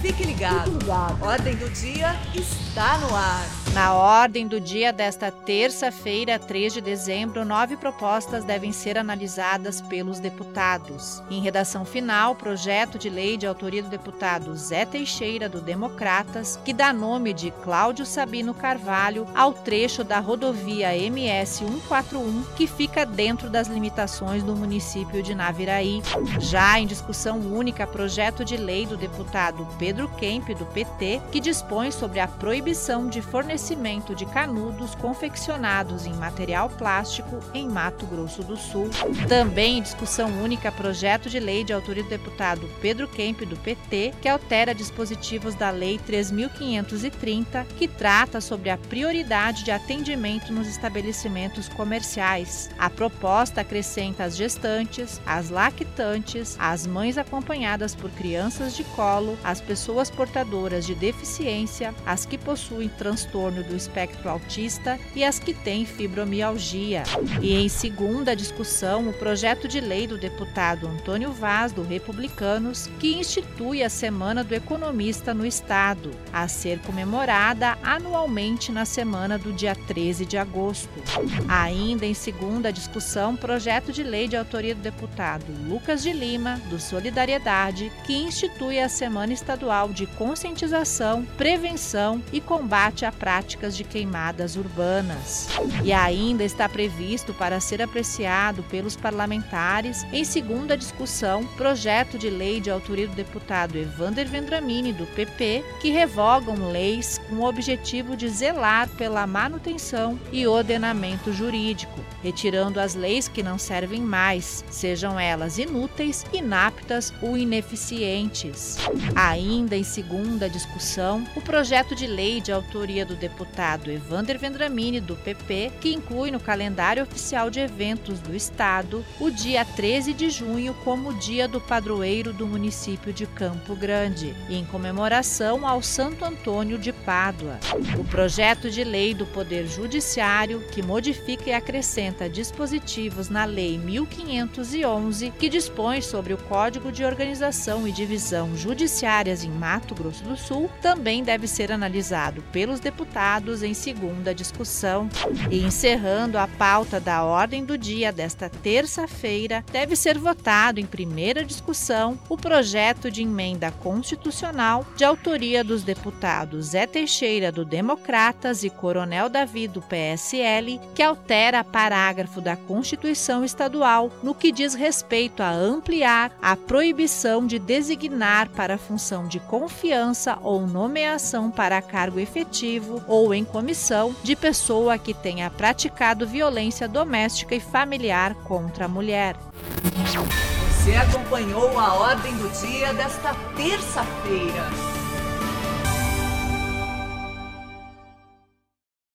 Fique ligado. Ordem do Dia está no ar. Na ordem do dia desta terça-feira, 3 de dezembro, 9 propostas devem ser analisadas pelos deputados. Em redação final, projeto de lei de autoria do deputado Zé Teixeira, do Democratas, que dá nome de Cláudio Sabino Carvalho ao trecho da rodovia MS 141, que fica dentro das limitações do município de Naviraí. Já em discussão única, projeto de lei do deputado Pedro Kemp, do PT, que dispõe sobre a proibição de fornecimento de canudos confeccionados em material plástico em Mato Grosso do Sul. Também em discussão única, projeto de lei de autoria do deputado Pedro Kemp, do PT, que altera dispositivos da Lei 3.530, que trata sobre a prioridade de atendimento nos estabelecimentos comerciais. A proposta acrescenta as gestantes, as lactantes, as mães acompanhadas por crianças de colo, as pessoas portadoras de deficiência, as que possuem transtorno do espectro autista e as que têm fibromialgia. E em segunda discussão, o projeto de lei do deputado Antônio Vaz, do Republicanos, que institui a Semana do Economista no Estado, a ser comemorada anualmente na semana do dia 13 de agosto. Ainda em segunda discussão, projeto de lei de autoria do deputado Lucas de Lima, do Solidariedade, que institui a Semana Estadual de Conscientização, Prevenção e Combate à Práticas de queimadas urbanas. E ainda está previsto para ser apreciado pelos parlamentares, em segunda discussão, projeto de lei de autoria do deputado Evander Vendramini, do PP, que revogam leis com o objetivo de zelar pela manutenção e ordenamento jurídico, retirando as leis que não servem mais, sejam elas inúteis, inaptas ou ineficientes. Ainda em segunda discussão, o projeto de lei de autoria do deputado Evander Vendramini, do PP, que inclui no calendário oficial de eventos do Estado o dia 13 de junho como dia do padroeiro do município de Campo Grande, em comemoração ao Santo Antônio de Pádua. O projeto de lei do Poder Judiciário, que modifica e acrescenta dispositivos na Lei 1511, que dispõe sobre o Código de Organização e Divisão Judiciárias em Mato Grosso do Sul, também deve ser analisado pelos deputados em segunda discussão. E encerrando a pauta da ordem do dia desta terça-feira, deve ser votado em primeira discussão o projeto de emenda constitucional de autoria dos deputados Zé Teixeira, do Democratas, e Coronel Davi, do PSL, que altera parágrafo da Constituição Estadual no que diz respeito a ampliar a proibição de designar para função de confiança ou nomeação para cargo efetivo ou em comissão de pessoa que tenha praticado violência doméstica e familiar contra a mulher. Você acompanhou a ordem do dia desta terça-feira.